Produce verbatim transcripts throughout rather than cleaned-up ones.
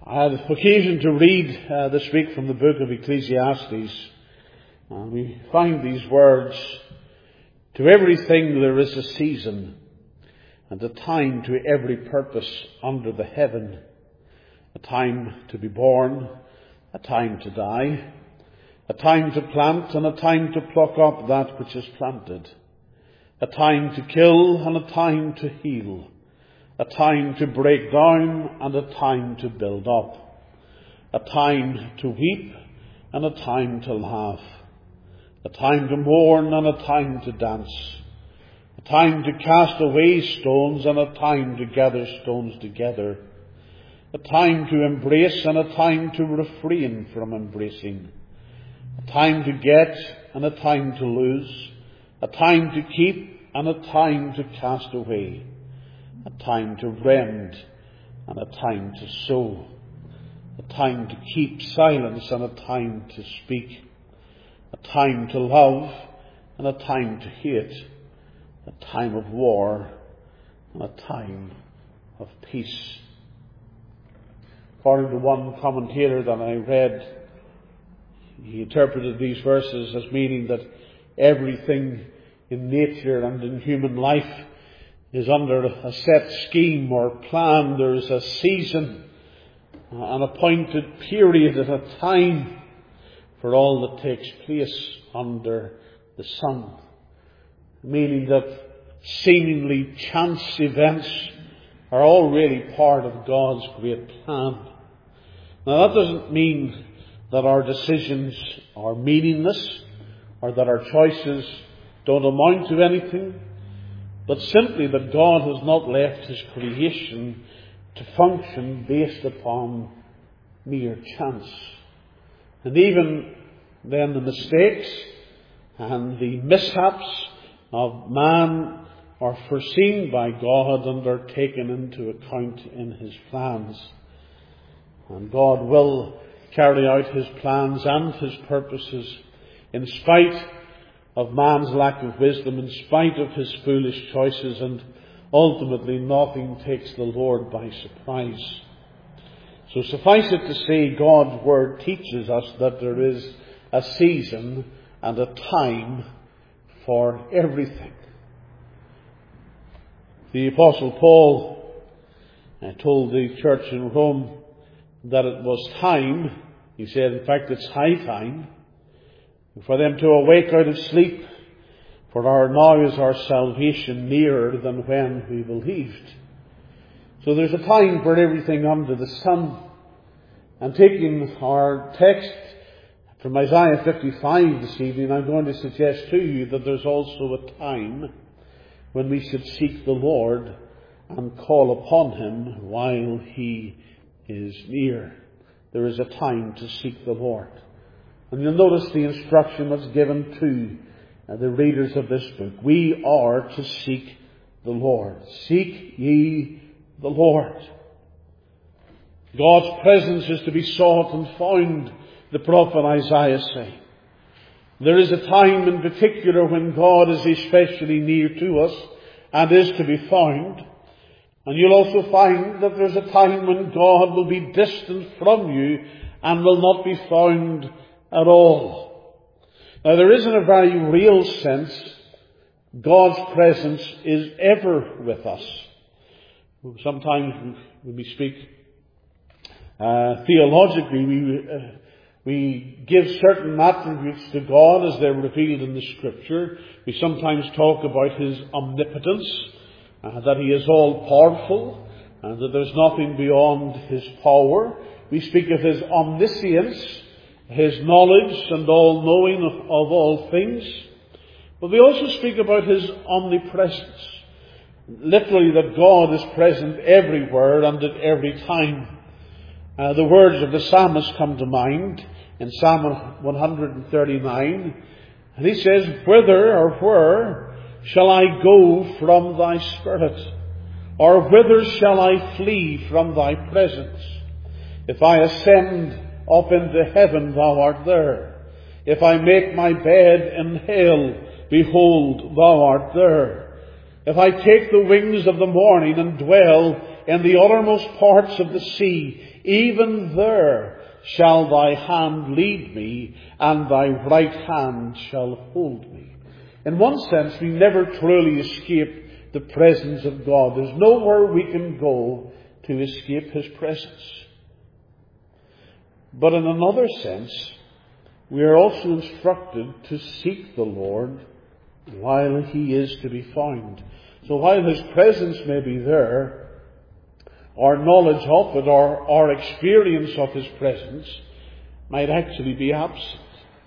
I had occasion to read uh, this week from the book of Ecclesiastes, and we find these words: "To everything there is a season, and a time to every purpose under the heaven, a time to be born, a time to die, a time to plant and a time to pluck up that which is planted, a time to kill and a time to heal, a time to break down and a time to build up, a time to weep and a time to laugh, a time to mourn and a time to dance, a time to cast away stones and a time to gather stones together, a time to embrace and a time to refrain from embracing, a time to get and a time to lose, a time to keep and a time to cast away, a time to rend and a time to sow, a time to keep silence and a time to speak, a time to love and a time to hate, a time of war and a time of peace." According to one commentator that I read, he interpreted these verses as meaning that everything in nature and in human life is under a set scheme or plan. There's a season, an appointed period at a time for all that takes place under the sun. Meaning that seemingly chance events are all really part of God's great plan. Now, that doesn't mean that our decisions are meaningless or that our choices don't amount to anything, but simply that God has not left His creation to function based upon mere chance. And even then, the mistakes and the mishaps of man are foreseen by God and are taken into account in His plans. And God will carry out His plans and His purposes in spite of man's lack of wisdom, in spite of his foolish choices, and ultimately nothing takes the Lord by surprise. So suffice it to say, God's Word teaches us that there is a season and a time for everything. The Apostle Paul told the church in Rome that it was time, he said, in fact, it's high time, for them to awake out of sleep, for our now is our salvation nearer than when we believed. So there's a time for everything under the sun. And taking our text from Isaiah fifty-five this evening, I'm going to suggest to you that there's also a time when we should seek the Lord and call upon Him while He is near. There is a time to seek the Lord. And you'll notice the instruction that's given to uh, the readers of this book. We are to seek the Lord. Seek ye the Lord. God's presence is to be sought and found, the prophet Isaiah saying. There is a time in particular when God is especially near to us and is to be found. And you'll also find that there's a time when God will be distant from you and will not be found at all. Now, there is, in a very real sense, God's presence is ever with us. Sometimes when we speak uh, theologically, we uh, we give certain attributes to God as they're revealed in the Scripture. We sometimes talk about His omnipotence, uh, that He is all powerful, and that there's nothing beyond His power. We speak of His omniscience, His knowledge and all-knowing of, of all things. But we also speak about His omnipresence. Literally, that God is present everywhere and at every time. Uh, the words of the psalmist come to mind in Psalm one thirty-nine. And he says, "Whither or where shall I go from Thy Spirit? Or whither shall I flee from Thy presence? If I ascend up into heaven, Thou art there. If I make my bed in hell, behold, Thou art there. If I take the wings of the morning and dwell in the uttermost parts of the sea, even there shall thy hand lead me, and thy right hand shall hold me. In one sense, we never truly escape the presence of God. There's nowhere we can go to escape His presence. But in another sense, we are also instructed to seek the Lord while He is to be found. So while His presence may be there, our knowledge of it, or our experience of His presence, might actually be absent.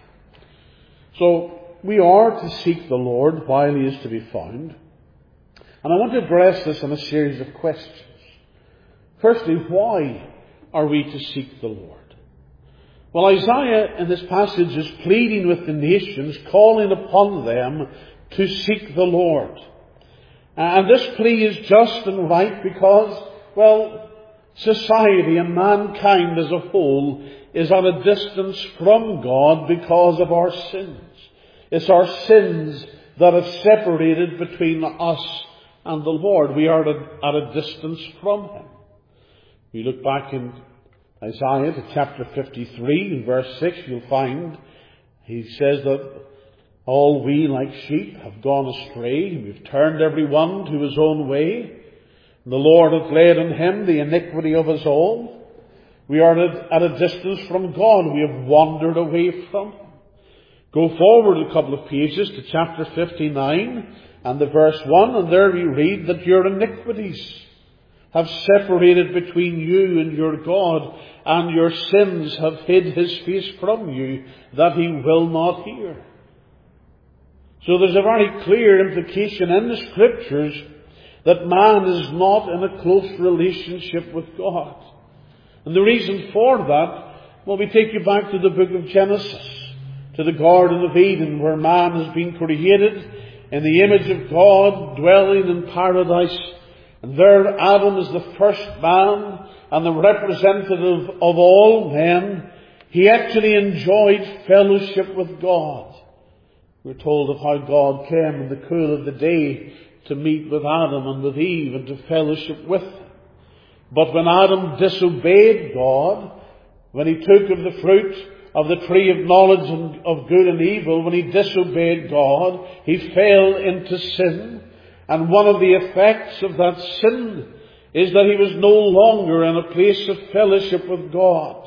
So we are to seek the Lord while He is to be found. And I want to address this in a series of questions. Firstly, why are we to seek the Lord? Well, Isaiah in this passage is pleading with the nations, calling upon them to seek the Lord. And this plea is just and right because, well, society and mankind as a whole is at a distance from God because of our sins. It's our sins that have separated between us and the Lord. We are at a, at a distance from Him. We look back in Isaiah to chapter fifty-three, in verse six, you'll find he says that all we like sheep have gone astray. We've turned every one to his own way. The Lord hath laid on Him the iniquity of us all. We are at a distance from God. We have wandered away from Him. Go forward a couple of pages to chapter fifty-nine and the verse one, and there we read that your iniquities have separated between you and your God, and your sins have hid His face from you, that He will not hear. So there's a very clear implication in the Scriptures that man is not in a close relationship with God. And the reason for that, well, we take you back to the book of Genesis, to the Garden of Eden, where man has been created in the image of God, dwelling in paradise. And there Adam is the first man and the representative of all men. He actually enjoyed fellowship with God. We're told of how God came in the cool of the day to meet with Adam and with Eve and to fellowship with them. But when Adam disobeyed God, when he took of the fruit of the tree of knowledge of good and evil, when he disobeyed God, he fell into sin. And one of the effects of that sin is that he was no longer in a place of fellowship with God.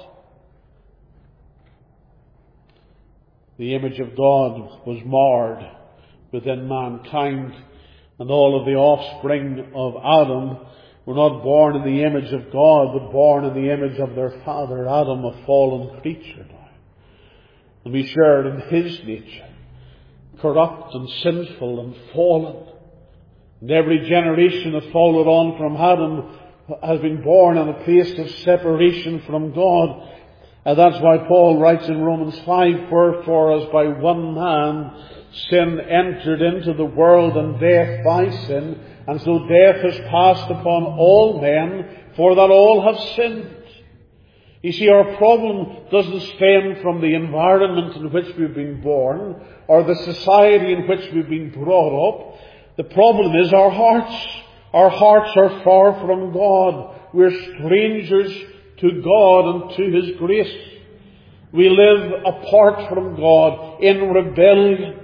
The image of God was marred within mankind, and all of the offspring of Adam were not born in the image of God, but born in the image of their father Adam, a fallen creature now. And we shared in his nature, corrupt and sinful and fallen. And every generation that followed on from Adam has been born in a place of separation from God. And that's why Paul writes in Romans five, wherefore as by one man sin entered into the world, and death by sin, and so death has passed upon all men, for that all have sinned. You see, our problem doesn't stem from the environment in which we've been born, or the society in which we've been brought up. The problem is our hearts. Our hearts are far from God. We're strangers to God and to His grace. We live apart from God in rebellion.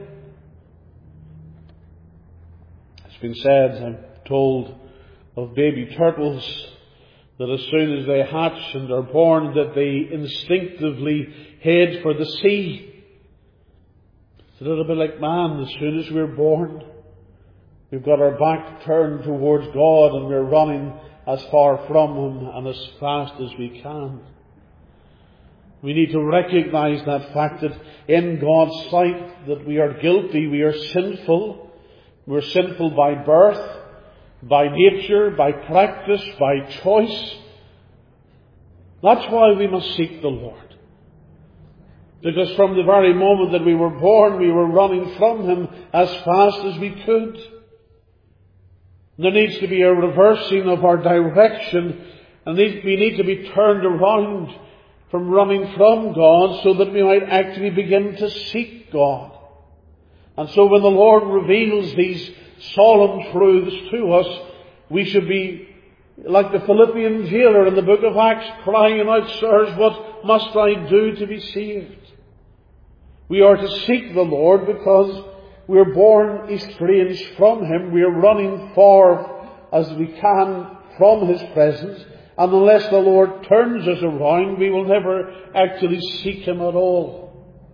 It's been said, I'm told, of baby turtles that as soon as they hatch and are born, that they instinctively head for the sea. It's a little bit like man. As soon as we're born, we've got our back turned towards God and we're running as far from Him and as fast as we can. We need to recognize that fact that in God's sight that we are guilty, we are sinful. We're sinful by birth, by nature, by practice, by choice. That's why we must seek the Lord. Because from the very moment that we were born, we were running from Him as fast as we could. There needs to be a reversing of our direction, and we need to be turned around from running from God so that we might actually begin to seek God. And so when the Lord reveals these solemn truths to us, we should be like the Philippian jailer in the book of Acts, crying out, "Sirs, what must I do to be saved?" We are to seek the Lord because we are born estranged from Him. We are running far as we can from His presence. And unless the Lord turns us around, we will never actually seek Him at all.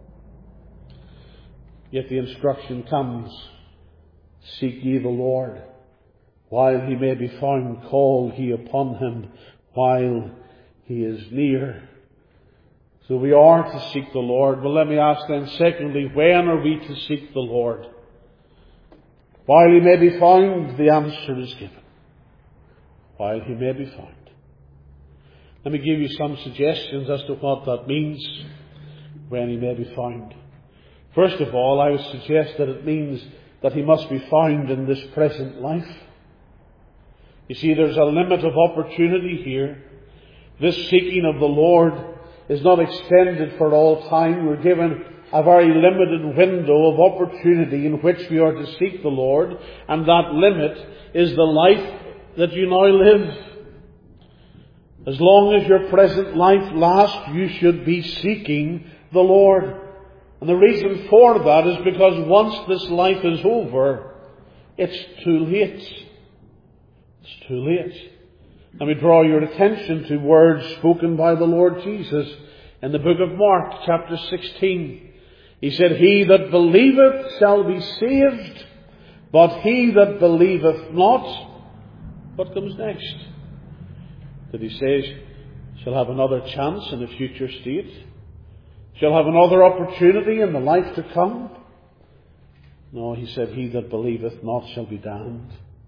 Yet the instruction comes, "Seek ye the Lord while He may be found. Call ye upon Him while He is near." So we are to seek the Lord. Well, let me ask then, secondly, when are we to seek the Lord? While He may be found, the answer is given. While He may be found. Let me give you some suggestions as to what that means, when He may be found. First of all, I would suggest that it means that He must be found in this present life. You see, there's a limit of opportunity here. This seeking of the Lord is not extended for all time. We're given a very limited window of opportunity in which we are to seek the Lord, and that limit is the life that you now live. As long as your present life lasts, you should be seeking the Lord. And the reason for that is because once this life is over, it's too late. It's too late. Let me draw your attention to words spoken by the Lord Jesus in the book of Mark, chapter sixteen. He said, "He that believeth shall be saved, but he that believeth not," what comes next? Did He say, shall have another chance in a future state? Shall have another opportunity in the life to come? No, He said, "He that believeth not shall be damned."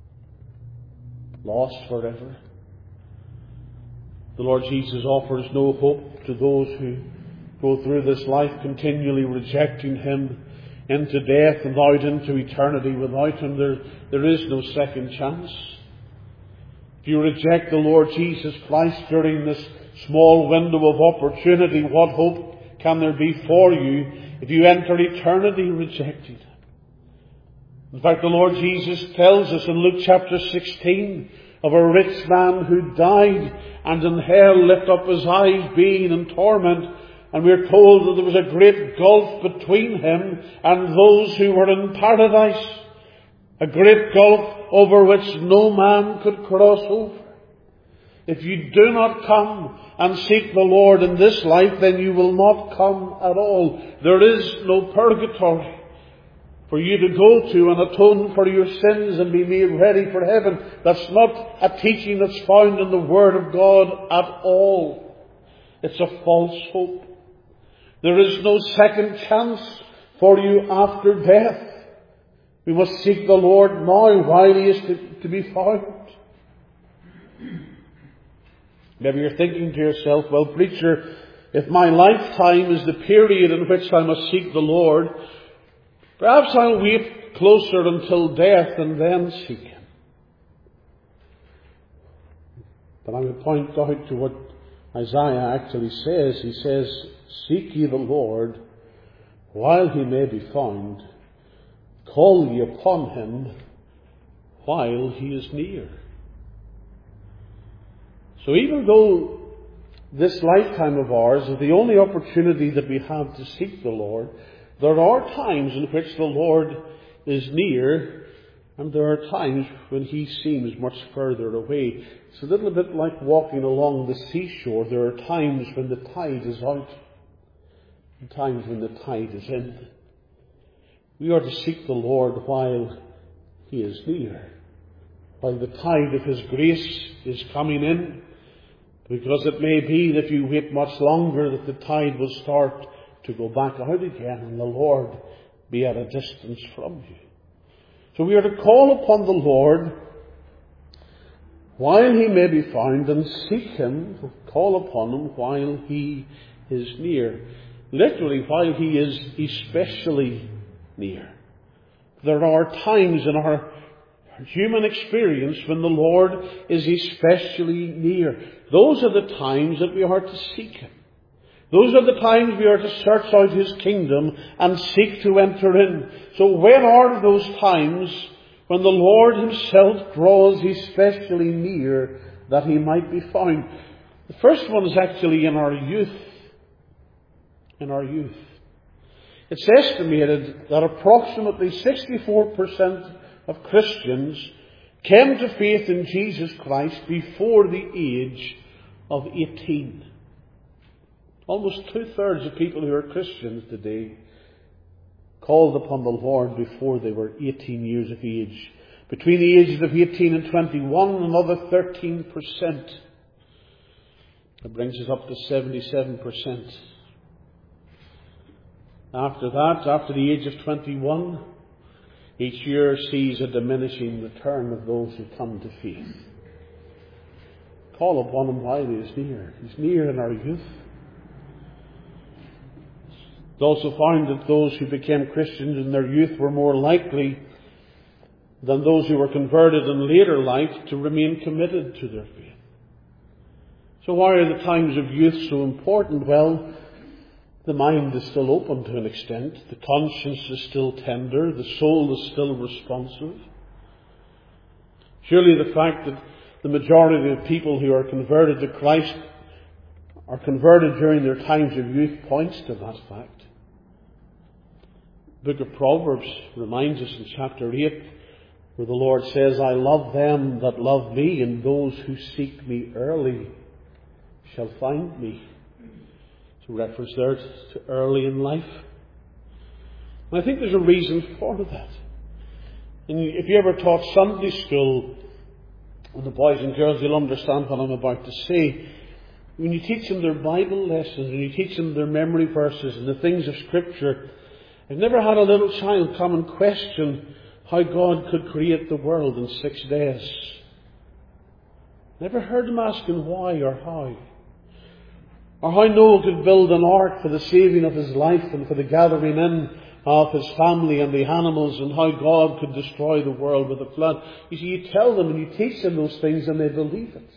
Lost forever. The Lord Jesus offers no hope to those who go through this life continually rejecting Him into death and out into eternity without Him. There, there is no second chance. If you reject the Lord Jesus Christ during this small window of opportunity, what hope can there be for you if you enter eternity rejecting Him? In fact, the Lord Jesus tells us in Luke chapter sixteen of a rich man who died and in hell lifted up his eyes being in torment. And we are told that there was a great gulf between him and those who were in paradise. A great gulf over which no man could cross over. If you do not come and seek the Lord in this life, then you will not come at all. There is no purgatory for you to go to and atone for your sins and be made ready for heaven. That's not a teaching that's found in the Word of God at all. It's a false hope. There is no second chance for you after death. We must seek the Lord now while He is to, to be found. Maybe you're thinking to yourself, well, preacher, if my lifetime is the period in which I must seek the Lord, perhaps I'll wait closer until death and then seek Him. But I would point out to what Isaiah actually says. He says, "Seek ye the Lord while He may be found. Call ye upon Him while He is near." So even though this lifetime of ours is the only opportunity that we have to seek the Lord, there are times in which the Lord is near, and there are times when He seems much further away. It's a little bit like walking along the seashore. There are times when the tide is out, and times when the tide is in. We are to seek the Lord while He is near, while the tide of His grace is coming in, because it may be that if you wait much longer that the tide will start to go back out again and the Lord be at a distance from you. So we are to call upon the Lord while He may be found and seek Him, call upon Him while He is near. Literally, while He is especially near. There are times in our human experience when the Lord is especially near. Those are the times that we are to seek Him. Those are the times we are to search out His kingdom and seek to enter in. So when are those times when the Lord Himself draws especially near that he might be found. The first one is actually in our youth. In our youth. It's estimated that approximately sixty-four percent of Christians came to faith in Jesus Christ before the age of eighteen. Almost two-thirds of people who are Christians today called upon the Lord before they were eighteen years of age. Between the ages of eighteen and twenty-one, another thirteen percent. That brings us up to seventy-seven percent. After that, after the age of twenty-one, each year sees a diminishing return of those who come to faith. Call upon him while he is near. He's near in our youth. It's also found that those who became Christians in their youth were more likely than those who were converted in later life to remain committed to their faith. So why are the times of youth so important? Well, the mind is still open to an extent. The conscience is still tender. The soul is still responsive. Surely the fact that the majority of people who are converted to Christ are converted during their times of youth points to that fact. The book of Proverbs reminds us in chapter eight, where the Lord says, I love them that love me, and those who seek me early shall find me. It's a reference there to early in life. And I think there's a reason for that. And if you ever taught Sunday school, and the boys and girls, you'll understand what I'm about to say. When you teach them their Bible lessons, and you teach them their memory verses and the things of Scripture, I've never had a little child come and question how God could create the world in six days. Never heard them asking why or how. Or how Noah could build an ark for the saving of his life and for the gathering in of his family and the animals, and how God could destroy the world with a flood. You see, you tell them and you teach them those things and they believe it.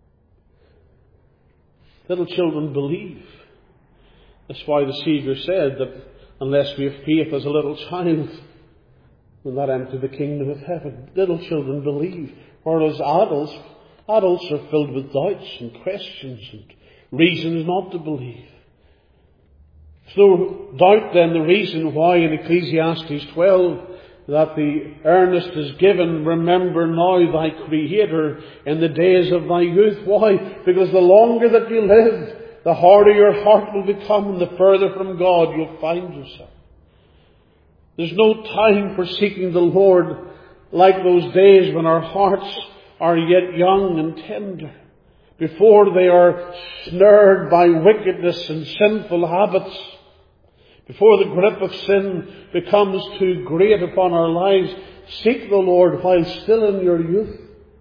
Little children believe. That's why the Saviour said that unless we have faith as a little child, we'll not enter the kingdom of heaven. Little children believe, whereas adults, adults are filled with doubts and questions and reasons not to believe. There's no doubt then the reason why in Ecclesiastes twelve that the earnest is given, remember now thy Creator in the days of thy youth. Why? Because the longer that you live, the harder your heart will become and the further from God you'll find yourself. There's no time for seeking the Lord like those days when our hearts are yet young and tender, before they are snared by wickedness and sinful habits, before the grip of sin becomes too great upon our lives. Seek the Lord while still in your youth,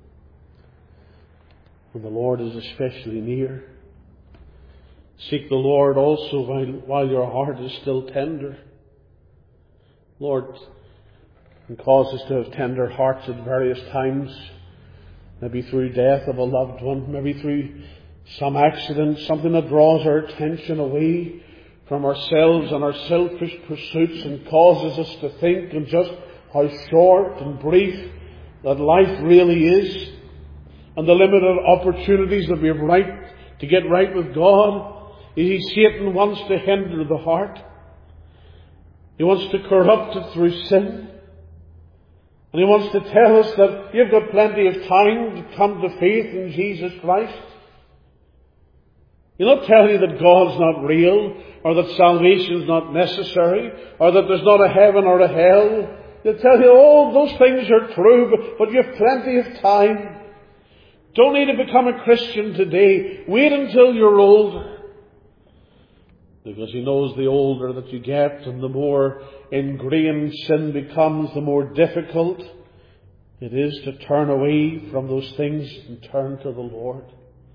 when the Lord is especially near. Seek the Lord also while, while your heart is still tender. Lord can cause us to have tender hearts at various times, maybe through death of a loved one, maybe through some accident, something that draws our attention away from ourselves and our selfish pursuits and causes us to think and just how short and brief that life really is, and the limited opportunities that we have right to get right with God. You see, Satan wants to hinder the heart. He wants to corrupt it through sin. And he wants to tell us that you've got plenty of time to come to faith in Jesus Christ. He'll not tell you that God's not real, or that salvation's not necessary, or that there's not a heaven or a hell. He'll tell you, oh, those things are true, but, but you've plenty of time. Don't need to become a Christian today. Wait until you're older. Because he knows the older that you get and the more ingrained sin becomes, the more difficult it is to turn away from those things and turn to the Lord.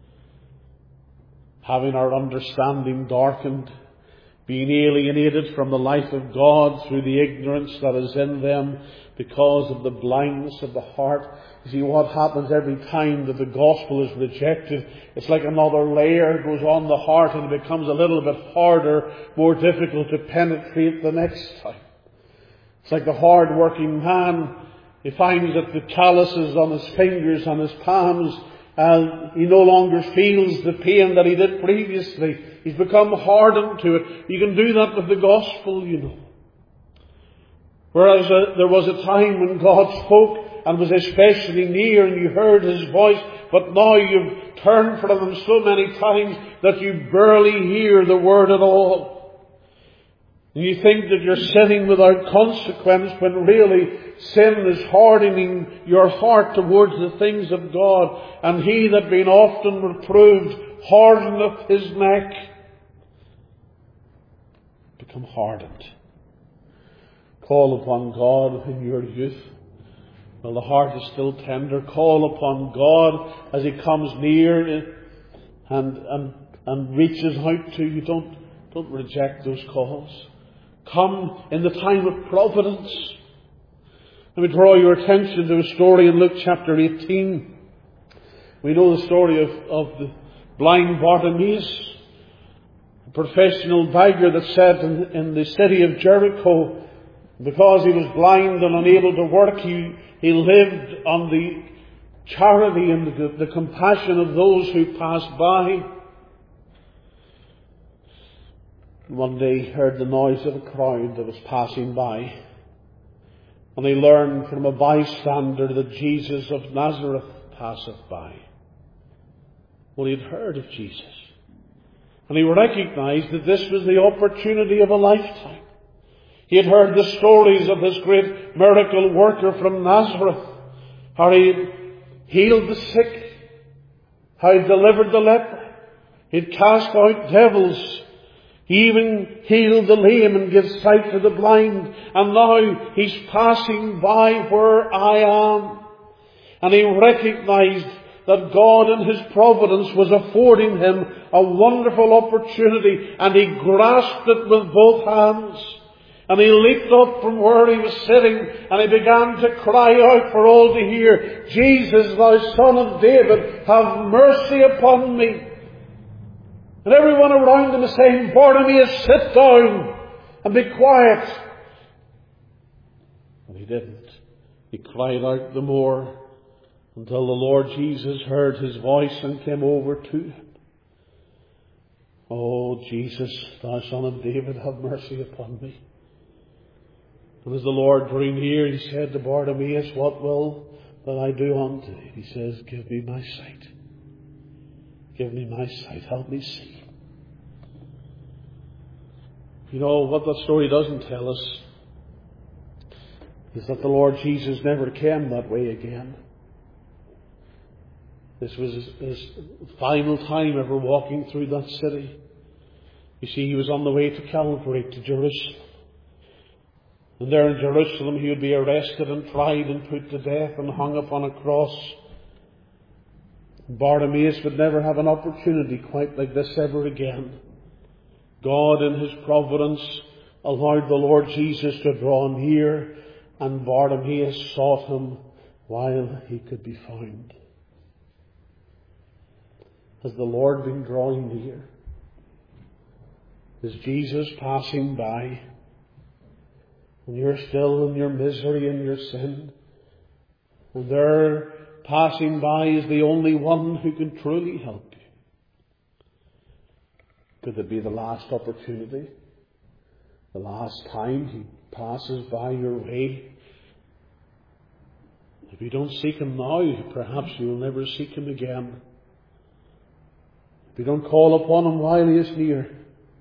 Having our understanding darkened, being alienated from the life of God through the ignorance that is in them because of the blindness of the heart. You see, what happens every time that the gospel is rejected, it's like another layer goes on the heart and it becomes a little bit harder, more difficult to penetrate the next time. It's like the hard-working man. He finds that the calluses on his fingers, on his palms, Uh, he no longer feels the pain that he did previously. He's become hardened to it. You can do that with the gospel, you know. Whereas uh, there was a time when God spoke and was especially near and you heard His voice, but now you've turned from Him so many times that you barely hear the word at all. And you think that you're sinning without consequence when really sin is hardening your heart towards the things of God. And he that being often reproved hardeneth his neck. Become hardened. Call upon God in your youth. While the heart is still tender, call upon God as He comes near and, and, and reaches out to you. Don't, don't reject those calls. Come in the time of providence. Let me draw your attention to a story in Luke chapter eighteen. We know the story of, of the blind Bartimaeus, a professional beggar that sat in, in the city of Jericho. Because he was blind and unable to work, he, he lived on the charity and the, the compassion of those who passed by. One day he heard the noise of a crowd that was passing by. And he learned from a bystander that Jesus of Nazareth passeth by. Well, he had heard of Jesus. And he recognized that this was the opportunity of a lifetime. He had heard the stories of this great miracle worker from Nazareth. How he healed the sick. How he delivered the leper. He had cast out devils. He even healed the lame and gave sight to the blind. And now he's passing by where I am. And he recognized that God in His providence was affording him a wonderful opportunity. And he grasped it with both hands. And he leaped up from where he was sitting and he began to cry out for all to hear, Jesus, thou Son of David, have mercy upon me. And everyone around him is saying, Bartimaeus, sit down and be quiet. And he didn't. He cried out the more until the Lord Jesus heard his voice and came over to him. Oh, Jesus, thou Son of David, have mercy upon me. And as the Lord drew near, he said to Bartimaeus, what will that I do unto thee? He says, give me my sight. Give me my sight. Help me see. You know, what that story doesn't tell us is that the Lord Jesus never came that way again. This was his, his final time ever walking through that city. You see, he was on the way to Calvary, to Jerusalem. And there in Jerusalem he would be arrested and tried and put to death and hung upon a cross. Bartimaeus would never have an opportunity quite like this ever again. God in His providence allowed the Lord Jesus to draw near, and Bartimaeus sought Him while he could be found. Has the Lord been drawing near? Is Jesus passing by? And you're still in your misery and your sin. And there, passing by, is the only one who can truly help you. Could it be the last opportunity? The last time He passes by your way? If you don't seek Him now, perhaps you will never seek Him again. If you don't call upon Him while He is near,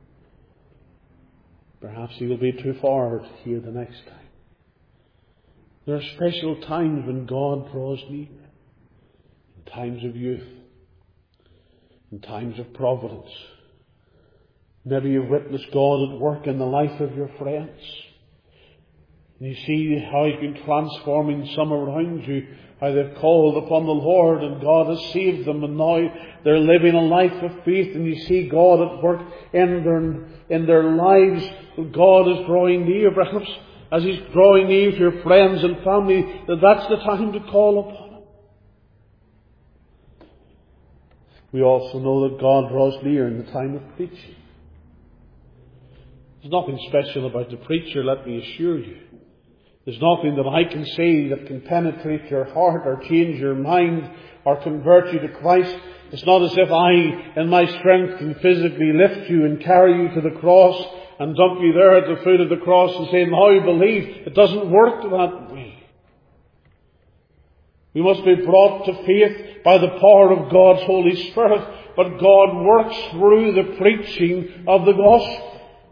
perhaps He will be too far to hear the next time. There are special times when God draws near. In times of youth. In times of providence. Maybe you've witnessed God at work in the life of your friends. And you see how He's been transforming some around you. How they've called upon the Lord and God has saved them, and now they're living a life of faith, and you see God at work in their, in their lives. God is drawing near, perhaps as He's drawing near to your friends and family, that that's the time to call upon Him. We also know that God draws near in the time of preaching. There's nothing special about the preacher, let me assure you. There's nothing that I can say that can penetrate your heart or change your mind or convert you to Christ. It's not as if I, in my strength, can physically lift you and carry you to the cross and dump you there at the foot of the cross and say, now you believe. It doesn't work that way. We must be brought to faith by the power of God's Holy Spirit, but God works through the preaching of the gospel.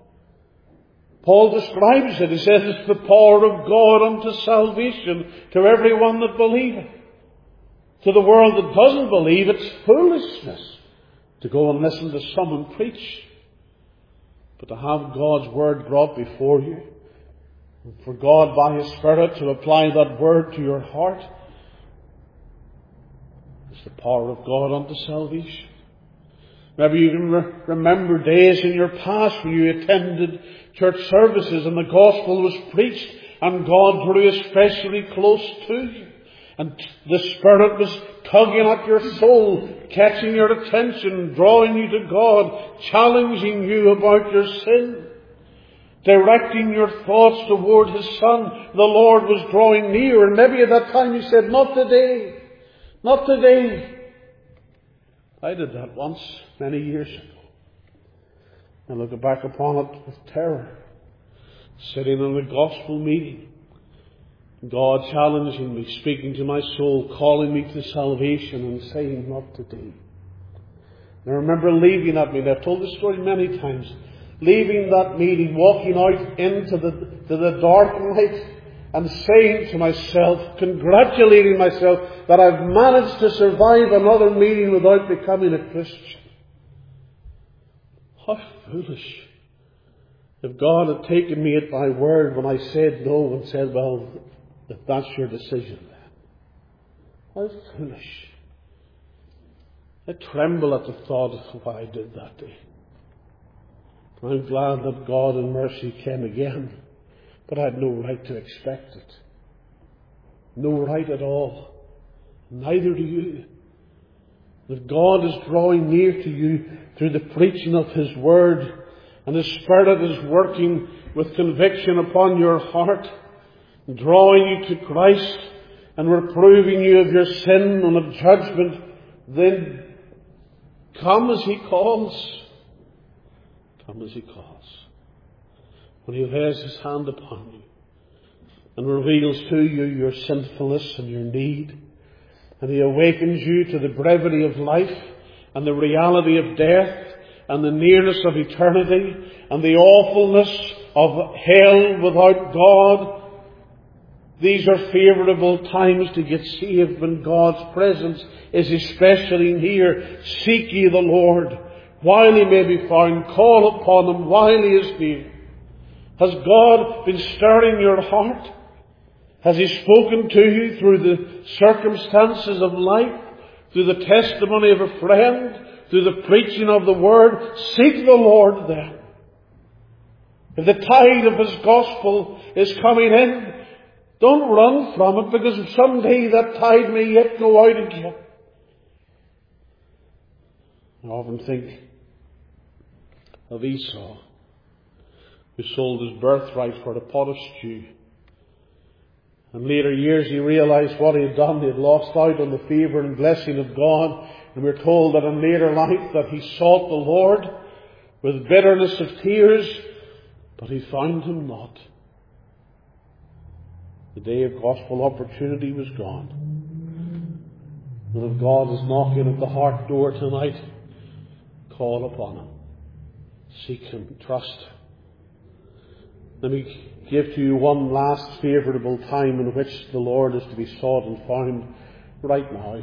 Paul describes it. He says it's the power of God unto salvation to everyone that believeth. To the world that doesn't believe, it's foolishness to go and listen to someone preach. But to have God's Word brought before you, and for God by His Spirit to apply that Word to your heart, is the power of God unto salvation. Maybe you can re- remember days in your past when you attended church services and the gospel was preached and God drew especially close to you. And the Spirit was tugging at your soul, catching your attention, drawing you to God, challenging you about your sin, directing your thoughts toward His Son. The Lord was drawing near, and maybe at that time you said, not today, not today. I did that once, many years ago. I look back upon it with terror. Sitting in a gospel meeting, God challenging me, speaking to my soul, calling me to salvation and saying, not today. And I remember leaving that meeting. I've told this story many times. Leaving that meeting, walking out into the, to the dark night and saying to myself, congratulating myself that I've managed to survive another meeting without becoming a Christian. How foolish. If God had taken me at my word when I said no and said, well, if that's your decision then. How foolish. I tremble at the thought of why I did that day. I'm glad that God in mercy came again, but I had no right to expect it. No right at all. Neither do you. That God is drawing near to you through the preaching of His Word, and His Spirit is working with conviction upon your heart, drawing you to Christ and reproving you of your sin and of judgment. Then come as He calls. Come as He calls. When He lays His hand upon you and reveals to you your sinfulness and your need, and He awakens you to the brevity of life and the reality of death and the nearness of eternity and the awfulness of hell without God. These are favourable times to get saved when God's presence is especially near. Seek ye the Lord while He may be found. Call upon Him while He is near. Has God been stirring your heart? Has He spoken to you through the circumstances of life, through the testimony of a friend, through the preaching of the Word? Seek the Lord then. If the tide of His gospel is coming in, don't run from it, because someday that tide may yet go out again. I often think of Esau, who sold his birthright for a pot of stew. In later years he realized what he had done. He had lost out on the favour and blessing of God. And we're told that in later life that he sought the Lord with bitterness of tears, but he found Him not. The day of gospel opportunity was gone. And if God is knocking at the heart door tonight, call upon Him. Seek Him. Trust. Let me give to you one last favourable time in which the Lord is to be sought and found. Right now.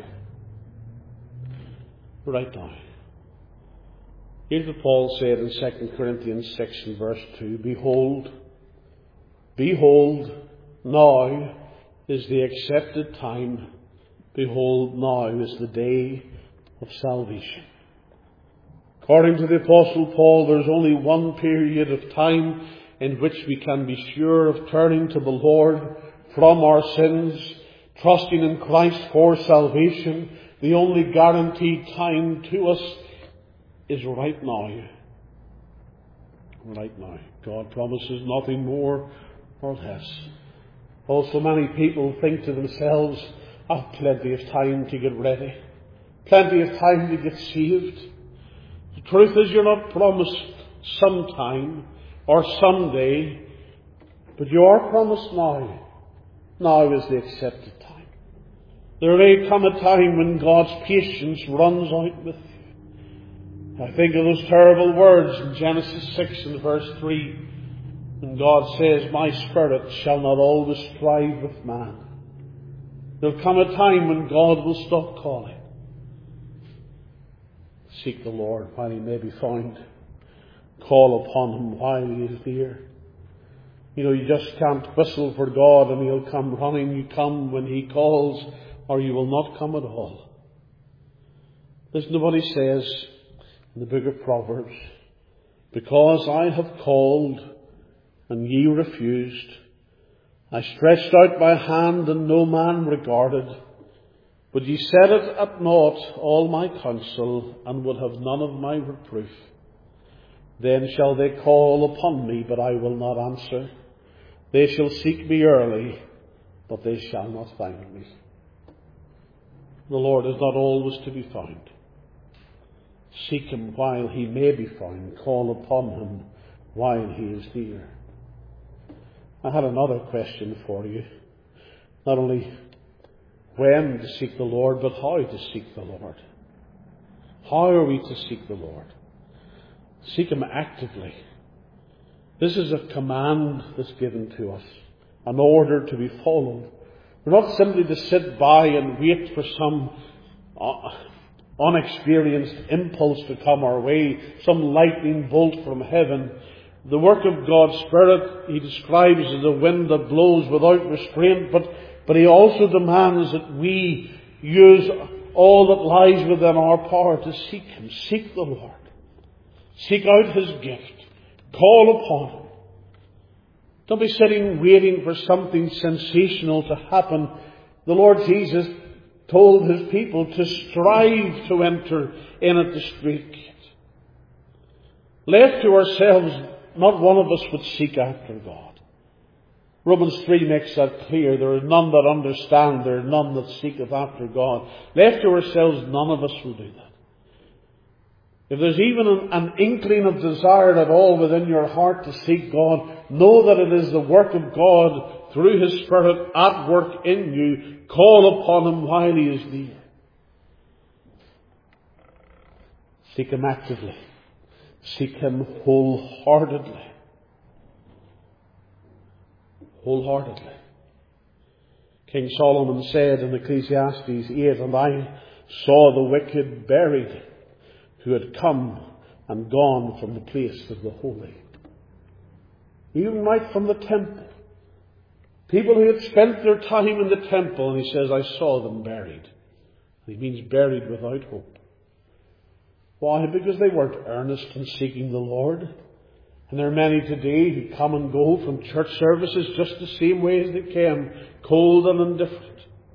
Right now. Here's what Paul said in Second Corinthians six and verse two. Behold, behold, now is the accepted time. Behold, now is the day of salvation. According to the Apostle Paul, there's only one period of time in which we can be sure of turning to the Lord from our sins, trusting in Christ for salvation. The only guaranteed time to us is right now. Right now. God promises nothing more or less. Also, many people think to themselves, I've plenty of time to get ready. Plenty of time to get saved. The truth is, you're not promised sometime or someday, but you are promised now. Now is the accepted time. There may come a time when God's patience runs out with you. I think of those terrible words in Genesis six and verse three, when God says, my spirit shall not always strive with man. There'll come a time when God will stop calling. Seek the Lord while he may be found. Call upon him while he is near. You know, you just can't whistle for God and he'll come running. You come when he calls, or you will not come at all. Listen to what he says in the book of Proverbs. Because I have called and ye refused, I stretched out my hand and no man regarded, but ye set it at naught all my counsel, and would have none of my reproof. Then shall they call upon me, but I will not answer. They shall seek me early, but they shall not find me. The Lord is not always to be found. Seek him while he may be found. Call upon him while he is near. I had another question for you. Not only when to seek the Lord, but how to seek the Lord. How are we to seek the Lord? Seek him actively. This is a command that's given to us, an order to be followed. We're not simply to sit by and wait for some uh, unexperienced impulse to come our way, some lightning bolt from heaven. The work of God's Spirit he describes as a wind that blows without restraint, but, but he also demands that we use all that lies within our power to seek him. Seek the Lord. Seek out his gift. Call upon him. Don't be sitting waiting for something sensational to happen. The Lord Jesus told his people to strive to enter in at the strait gate. Left to ourselves, not one of us would seek after God. Romans three makes that clear. There is none that understand, there is none that seeketh after God. Left to ourselves, none of us will do that. If there's even an, an inkling of desire at all within your heart to seek God, know that it is the work of God through his Spirit at work in you. Call upon him while he is near. Seek him actively. Seek him wholeheartedly. Wholeheartedly. King Solomon said in Ecclesiastes eight, and I saw the wicked buried, who had come and gone from the place of the holy. Even right from the temple. People who had spent their time in the temple, and he says, I saw them buried. He means buried without hope. Why? Because they weren't earnest in seeking the Lord. And there are many today who come and go from church services just the same way as they came, cold and indifferent.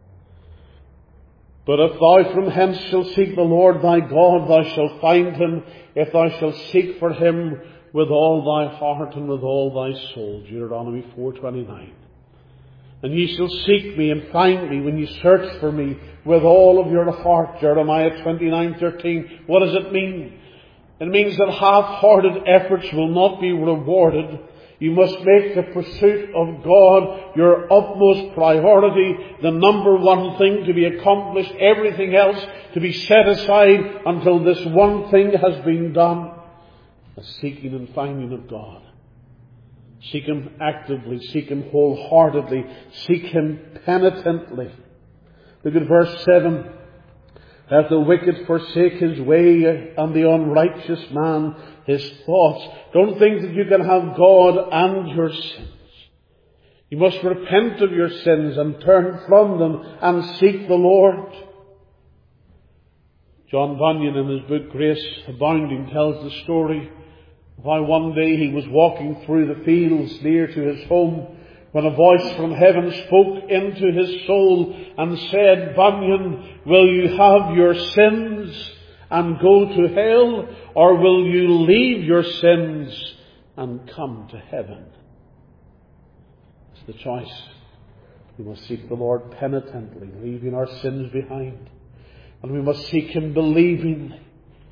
But if thou from hence shalt seek the Lord thy God, thou shalt find him, if thou shalt seek for him with all thy heart and with all thy soul. Deuteronomy four twenty-nine. And ye shall seek me and find me when ye search for me with all of your heart. Jeremiah twenty-nine thirteen. What does it mean? It means that half-hearted efforts will not be rewarded. You must make the pursuit of God your utmost priority, the number one thing to be accomplished, everything else to be set aside until this one thing has been done. The seeking and finding of God. Seek him actively, seek him wholeheartedly, seek him penitently. Look at verse seven. Let the wicked forsake his way, and the unrighteous man his thoughts. Don't think that you can have God and your sins. You must repent of your sins and turn from them and seek the Lord. John Bunyan in his book Grace Abounding tells the story of how one day he was walking through the fields near to his home, when a voice from heaven spoke into his soul and said, Bunyan, will you have your sins and go to hell, or will you leave your sins and come to heaven? It's the choice. We must seek the Lord penitently, leaving our sins behind. And we must seek Him believingly.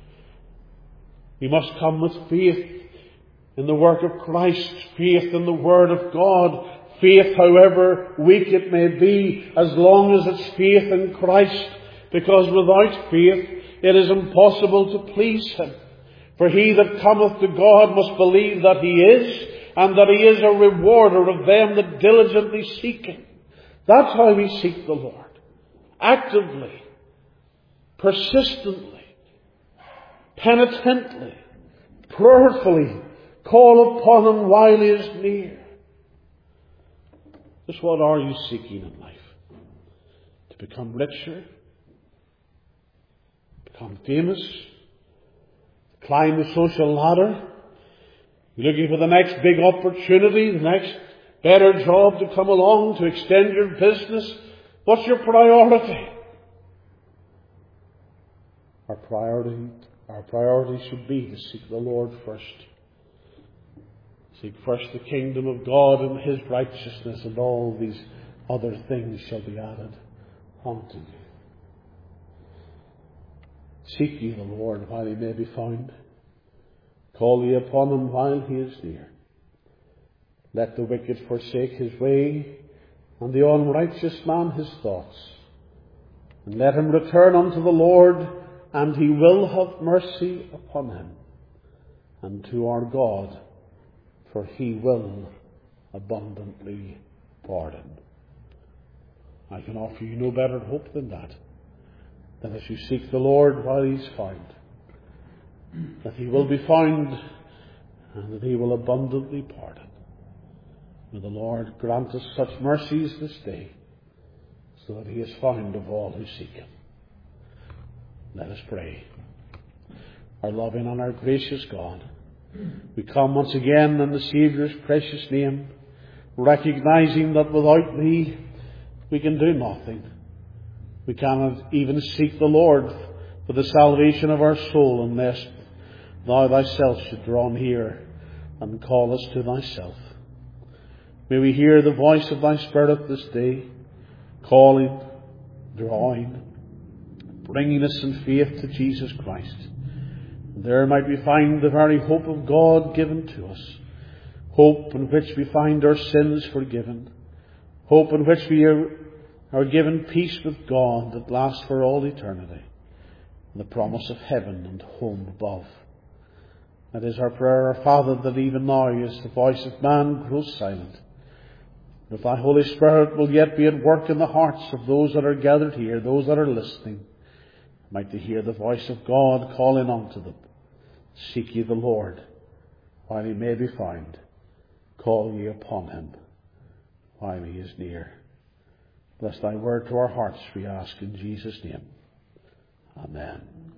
We must come with faith in the work of Christ, faith in the Word of God, faith however weak it may be, as long as it's faith in Christ, because without faith it is impossible to please Him. For he that cometh to God must believe that He is, and that He is a rewarder of them that diligently seek Him. That's how we seek the Lord. Actively, persistently, penitently, prayerfully, call upon Him while He is near. Just what are you seeking in life? To become richer? Become famous? Climb the social ladder? You're looking for the next big opportunity, the next better job to come along to extend your business? What's your priority? Our priority, our priority should be to seek the Lord first. Seek first the kingdom of God and His righteousness, and all these other things shall be added unto you. Seek ye the Lord while He may be found. Call ye upon Him while He is near. Let the wicked forsake his way, and the unrighteous man his thoughts. And let him return unto the Lord, and He will have mercy upon him, and to our God, for He will abundantly pardon. I can offer you no better hope than that, that as you seek the Lord while He's found, that He will be found, and that He will abundantly pardon. May the Lord grant us such mercies this day, so that He is found of all who seek Him. Let us pray. Our loving and our gracious God, we come once again in the Saviour's precious name, recognizing that without Thee we can do nothing. We cannot even seek the Lord for the salvation of our soul unless Thou Thyself should draw near and call us to Thyself. May we hear the voice of Thy Spirit this day, calling, drawing, bringing us in faith to Jesus Christ. There might we find the very hope of God given to us, hope in which we find our sins forgiven, hope in which we are, are given peace with God that lasts for all eternity, and the promise of heaven and home above. It is our prayer, our Father, that even now, as the voice of man grows silent, that Thy Holy Spirit will yet be at work in the hearts of those that are gathered here, those that are listening, might they hear the voice of God calling unto them. Seek ye the Lord while He may be found. Call ye upon Him while He is near. Bless Thy word to our hearts, we ask in Jesus' name. Amen.